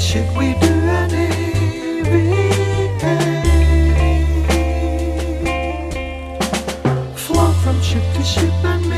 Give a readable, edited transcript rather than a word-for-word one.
Should we do an EVA? Float from ship to ship and